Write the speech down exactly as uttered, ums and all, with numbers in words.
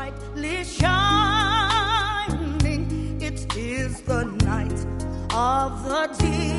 brightly shining. It is the night of the deep.